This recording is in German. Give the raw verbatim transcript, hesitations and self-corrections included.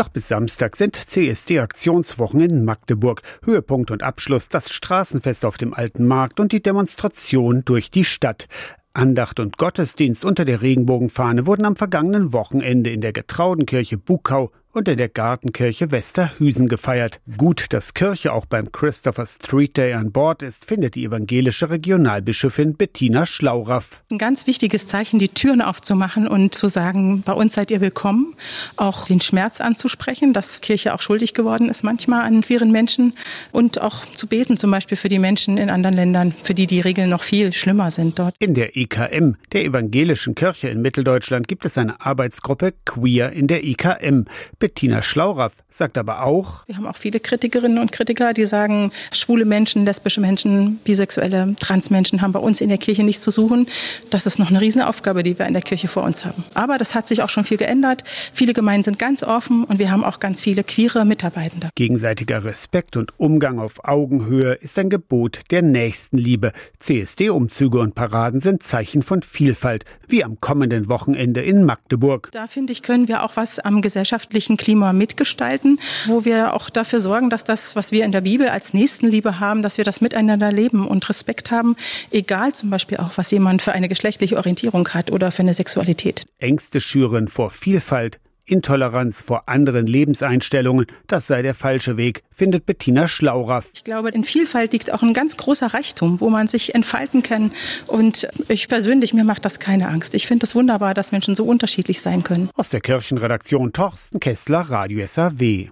Noch bis Samstag sind C S D-Aktionswochen in Magdeburg. Höhepunkt und Abschluss das Straßenfest auf dem Alten Markt und die Demonstration durch die Stadt. Andacht und Gottesdienst unter der Regenbogenfahne wurden am vergangenen Wochenende in der Getraudenkirche Buckau und in der Gartenkirche Westerhüsen gefeiert. Gut, dass Kirche auch beim Christopher Street Day an Bord ist, findet die evangelische Regionalbischöfin Bettina Schlauraff. Ein ganz wichtiges Zeichen, die Türen aufzumachen und zu sagen, bei uns seid ihr willkommen. Auch den Schmerz anzusprechen, dass Kirche auch schuldig geworden ist manchmal an queeren Menschen. Und auch zu beten, zum Beispiel für die Menschen in anderen Ländern, für die die Regeln noch viel schlimmer sind dort. In der E K M, der evangelischen Kirche in Mitteldeutschland, gibt es eine Arbeitsgruppe Queer in der E K M. Bettina Schlauraff sagt aber auch: Wir haben auch viele Kritikerinnen und Kritiker, die sagen, schwule Menschen, lesbische Menschen, bisexuelle, Transmenschen haben bei uns in der Kirche nichts zu suchen. Das ist noch eine Riesenaufgabe, die wir in der Kirche vor uns haben. Aber das hat sich auch schon viel geändert. Viele Gemeinden sind ganz offen und wir haben auch ganz viele queere Mitarbeitende. Gegenseitiger Respekt und Umgang auf Augenhöhe ist ein Gebot der Nächstenliebe. C S D-Umzüge und Paraden sind Zeichen von Vielfalt, wie am kommenden Wochenende in Magdeburg. Da finde ich, können wir auch was am gesellschaftlichen Klima mitgestalten, wo wir auch dafür sorgen, dass das, was wir in der Bibel als Nächstenliebe haben, dass wir das miteinander leben und Respekt haben, egal zum Beispiel auch, was jemand für eine geschlechtliche Orientierung hat oder für eine Sexualität. Ängste schüren vor Vielfalt, Intoleranz vor anderen Lebenseinstellungen, das sei der falsche Weg, findet Bettina Schlauraff. Ich glaube, in Vielfalt liegt auch ein ganz großer Reichtum, wo man sich entfalten kann. Und ich persönlich, mir macht das keine Angst. Ich finde es wunderbar, dass Menschen so unterschiedlich sein können. Aus der Kirchenredaktion Torsten Kessler, Radio S A W.